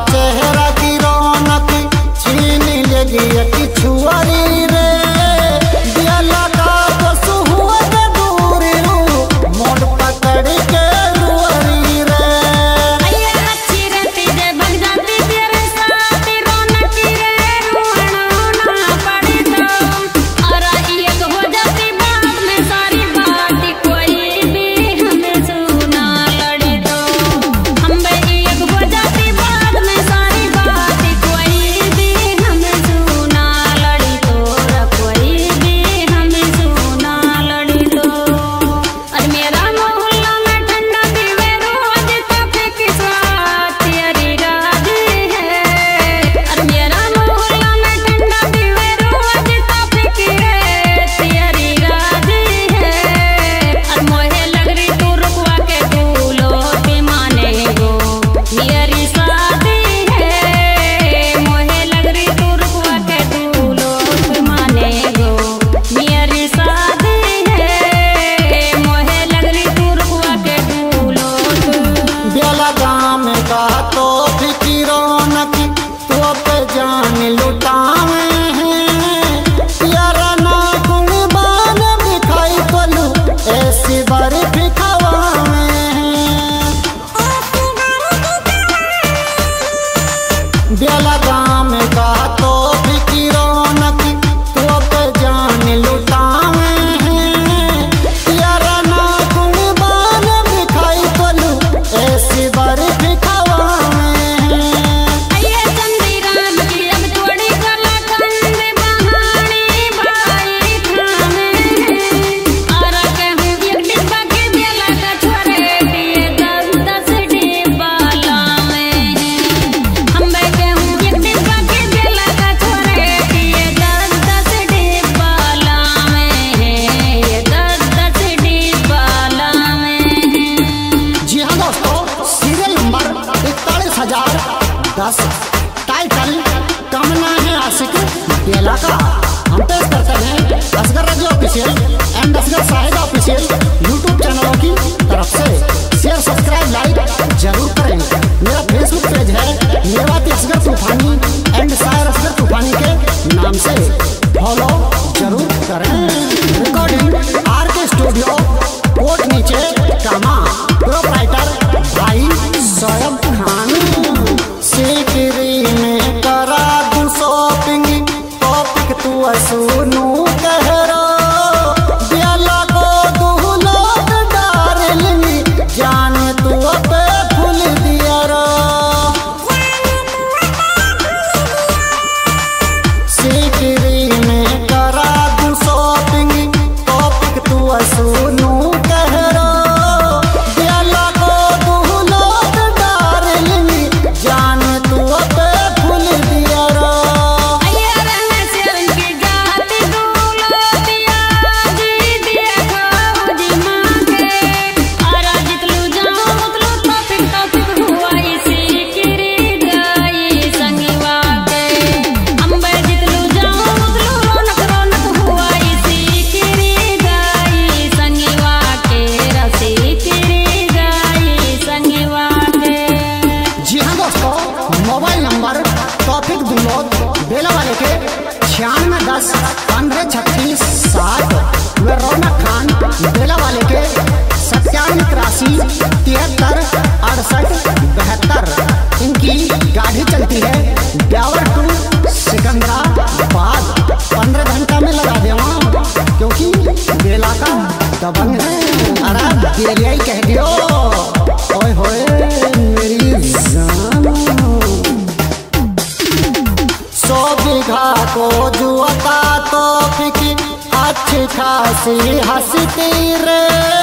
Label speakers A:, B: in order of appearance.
A: चेहरा की रौनक छीन लेगी की छुआरी रे दिया लगा तो सुहुआ दूर रू मोड़ पकड़ के रुअरी रे
B: अये अच्छी रहती जे भग जाती तेरे साथ रौनक रे रुआना ना पड़े तो और ये तो हो जाती बात में सारी बात कोई भी हमें सुना लड़े तो हम भी ये हो जाती बात में सारी बात कोई भी हमें सुना लड़ी तो कोई भी हमें सुना लड़ी तो और मेरा मोहल्ला में ठंडा पीवे रोज काफी की स्वाद तेरी राजी है और मेरा मोहल्ला में ठंडा पीवे रोज काफी की तेरी राजी है और मोहे लग रही तू रुकवा के तू लोटी माने गो मेरी शादी है मोहे लग रही तू रुकवा के तू लोटी माने गो मेरी शादी है मोहे लग रही तू रुकवा के तू लोट
A: बेला गाम का तो फिकी रौनक तो पे जान लुटावे हैं यारा ना कुर्बान दिखाई तलू ऐसी बार फिखावावे हैं बेला गाम का तो फिकी रौनक तो पे जान लुटावे हैं यारा ना कुर्बान दिखाई तलू ऐसी बार फिखावावे हैं
B: अये चंदी राम की अब थोड़ी कला कंद बहानी भाई खाने और कहूँ एक डिब्बा के बेला का छोरे दिए 10-10 डिब्बा लावे हम भाई कहूँ एक डिब्बा के बेला का छोरे दिए 10-10 डिब्बा लावे ये 10-10 डिब्बा लावे
A: जी हाँ दोस्तों, सीरियल नंबर 41,010 टाइटल कमना है आशिक बेला का। हम पेश करते हैं Asgar Razi official and Asgar Sahid official YouTube चैनलों की तरफ से। शेयर सब्सक्राइब लाइक जरूर करें। मेरा फेसबुक पेज है मेवाती असगर तूफानी एंड शायर असगर तूफानी के नाम से फॉलो जरूर करें। रिकॉर्डिंग आरके स्टूडियो कोट नीचे कामा, प्रोप्राइटर भाई सोयब खान। सिकरी में करा दूं शॉपिंग टॉपिक तू सुनू कह रो दियाला को दुहलोक डार्लिंग जान तू पे फूल दिया रो सिकरी में करा दूं शॉपिंग टॉपिक तू सुनू कह रो दियाला को दुहलोक डार्लिंग जान तू पे फूल दिया रो
B: अये रहने से उनकी जाति दूलो दिया जी देखो जी मांगे और जितलू जाऊं उतलू टॉपिक हुआ इसी किरी गई संगीवा के अंबे जितलू जाऊं उतलू रौनक हुआ इसी किरी गई संगीवा के रसी किरी गई संगीवा के।
A: जी हाँ दोस्तों, मोबाइल नंबर टॉपिक दुलोद बेला वाले के 9610 1536 व रौनक खान बेला वाले के 9783 73 68 72। इनकी गाड़ी चलती है ब्यावर टू सिकंदराबाद। 15 घंटा में लगा देवा क्योंकि बेला का दबंग है। अरे बेलिया ही कह दियो ओए होए मेरी जान। 100 बीघा को जुआता तो फिकी अच्छी खासी हंसती रे